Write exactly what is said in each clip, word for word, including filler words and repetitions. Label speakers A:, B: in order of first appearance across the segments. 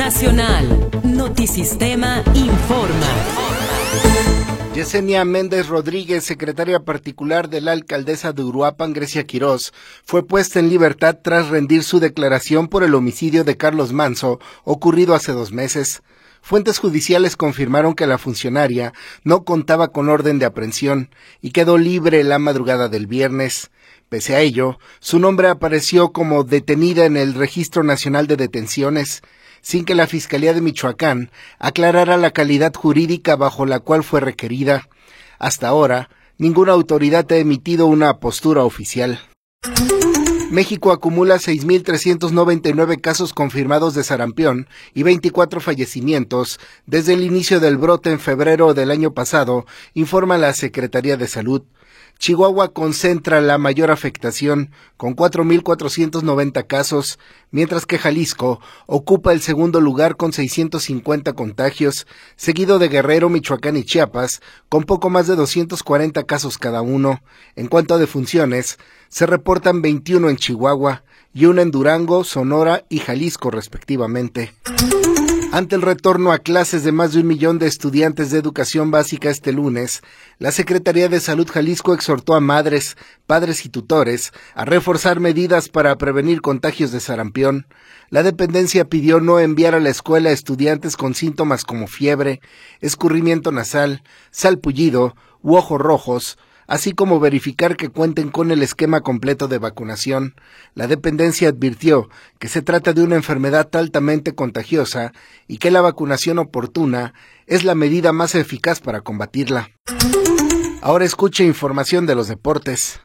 A: Nacional. Notisistema informa.
B: Yesenia Méndez Rodríguez, secretaria particular de la alcaldesa de Uruapan, Grecia Quirós, fue puesta en libertad tras rendir su declaración por el homicidio de Carlos Manso, ocurrido hace dos meses. Fuentes judiciales confirmaron que la funcionaria no contaba con orden de aprehensión y quedó libre la madrugada del viernes. Pese a ello, su nombre apareció como detenida en el Registro Nacional de Detenciones, sin que la Fiscalía de Michoacán aclarara la calidad jurídica bajo la cual fue requerida. Hasta ahora, ninguna autoridad ha emitido una postura oficial. México acumula seis mil trescientos noventa y nueve casos confirmados de sarampión y veinticuatro fallecimientos desde el inicio del brote en febrero del año pasado, informa la Secretaría de Salud. Chihuahua concentra la mayor afectación, con cuatro mil cuatrocientos noventa casos, mientras que Jalisco ocupa el segundo lugar con seiscientos cincuenta contagios, seguido de Guerrero, Michoacán y Chiapas, con poco más de doscientos cuarenta casos cada uno. En cuanto a defunciones, se reportan veintiuno en Chihuahua y una en Durango, Sonora y Jalisco respectivamente. Ante el retorno a clases de más de un millón de estudiantes de educación básica este lunes, la Secretaría de Salud Jalisco exhortó a madres, padres y tutores a reforzar medidas para prevenir contagios de sarampión. La dependencia pidió no enviar a la escuela a estudiantes con síntomas como fiebre, escurrimiento nasal, salpullido u ojos rojos, así como verificar que cuenten con el esquema completo de vacunación. La dependencia advirtió que se trata de una enfermedad altamente contagiosa y que la vacunación oportuna es la medida más eficaz para combatirla. Ahora escuche información de los deportes.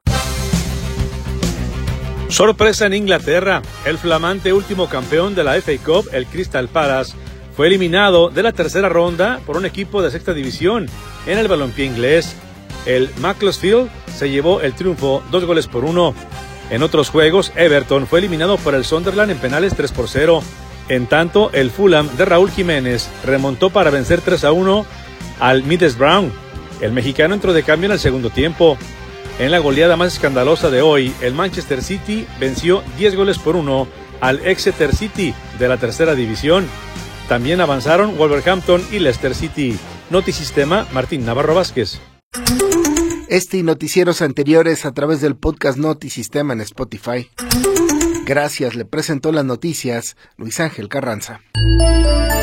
C: Sorpresa en Inglaterra. El flamante último campeón de la F A Cup, el Crystal Palace, fue eliminado de la tercera ronda por un equipo de sexta división en el balompié inglés. El Macclesfield se llevó el triunfo dos goles por uno. En otros juegos, Everton fue eliminado por el Sunderland en penales tres por cero. En tanto, el Fulham de Raúl Jiménez remontó para vencer tres a uno al Middlesbrough. El mexicano entró de cambio en el segundo tiempo. En la goleada más escandalosa de hoy, el Manchester City venció diez goles por uno al Exeter City de la tercera división. También avanzaron Wolverhampton y Leicester City. Notisistema, Martín Navarro Vázquez.
B: Este y noticieros anteriores a través del podcast Notisistema en Spotify. Gracias, le presentó las noticias Luis Ángel Carranza.